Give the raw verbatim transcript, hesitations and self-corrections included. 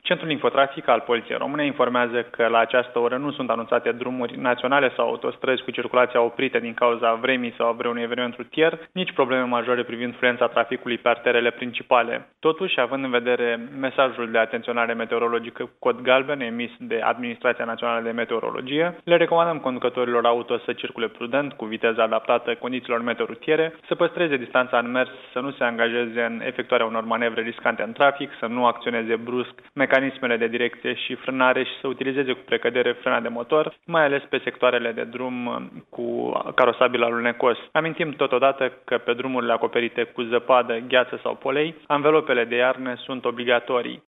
Centrul Infotrafic al Poliției Române informează că la această oră nu sunt anunțate drumuri naționale sau autostrăzi cu circulația oprită din cauza vremii sau a vreunui eveniment rutier, nici probleme majore privind fluența traficului pe arterele principale. Totuși, având în vedere mesajul de atenționare meteorologică cu cod galben emis de Administrația Națională de Meteorologie, le recomandăm conducătorilor auto să circule prudent, cu viteză adaptată condițiilor meteorutiere, să păstreze distanța în mers, să nu se angajeze în efectuarea unor manevre riscante în trafic, să nu acționeze brusc mecanismele de direcție și frânare și să utilizeze cu precădere frâna de motor, mai ales pe sectoarele de drum cu carosabil alunecos. Amintim totodată că pe drumurile acoperite cu zăpadă, gheață sau polei, anvelopele de iarnă sunt obligatorii.